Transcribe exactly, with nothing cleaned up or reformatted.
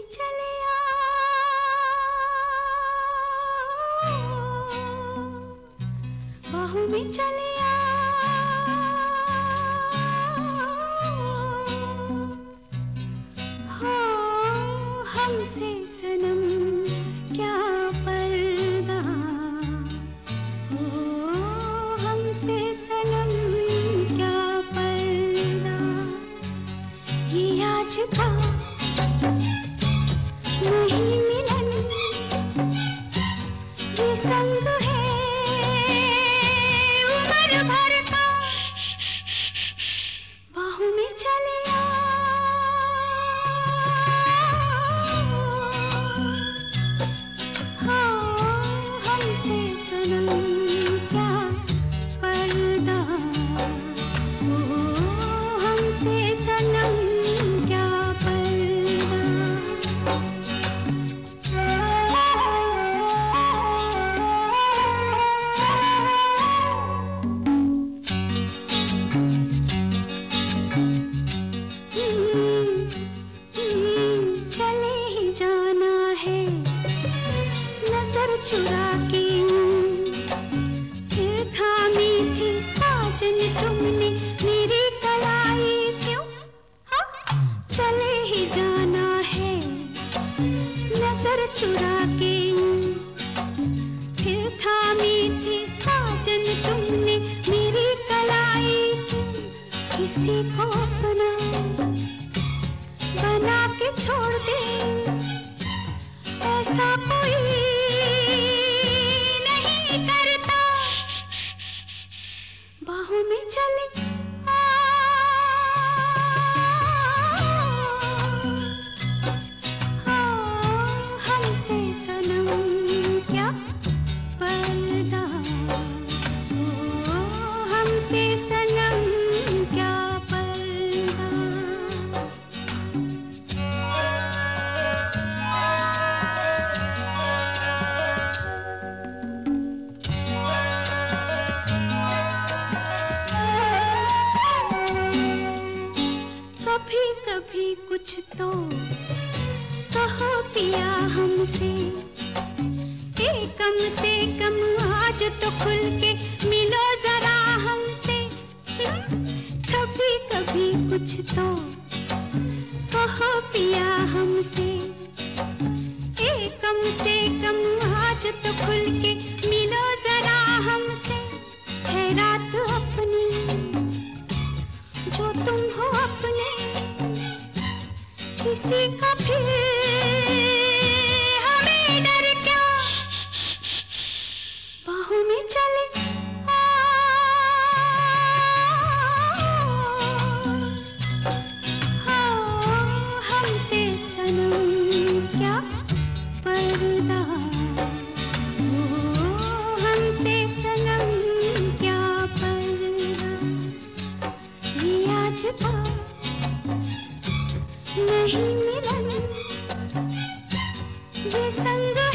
चले आ, बाहों में चले आ, हो हमसे सनम क्या पर्दा, हो हमसे सनम क्या पर्दा। ये आज का नहीं मिलन, ये संग है उम्र भर का, बाहों में चले आ, हो हमसे सनम क्या पर्दा, हो हमसे सनम क्या पर्दा। चले ही जाना है नजर चुरा के, फिर थामी थी साजन तुमने मेरी कलाई क्यों, हाँ? चले ही जाना है नजर चुरा के, फिर थामी थी साजन तुमने मेरी कलाई क्यों। किसी को अपना बना के छोड़ दे, ऐसा कोई नहीं करता, बाहों में चले आ, हो हमसे सनम क्या पर्दा, हो हमसे सनम क्या पर्दा। कभी कभी कुछ तो कहो पिया हमसे, ए कम से कम आज तो खुल के मिलो जरा हमसे। कभी कभी कुछ तो कहो पिया हमसे, ए कम से कम आज तो खुल के मिलो जरा हमसे। है रात अपनी जो तुम हो अपने, किसी का फिर हमें डर क्या, बाहों में चले आ, हो हमसे सनम क्या पर्दा, हो हमसे सनम क्या पर्दा। ये आज का नहीं मिलन, ये संग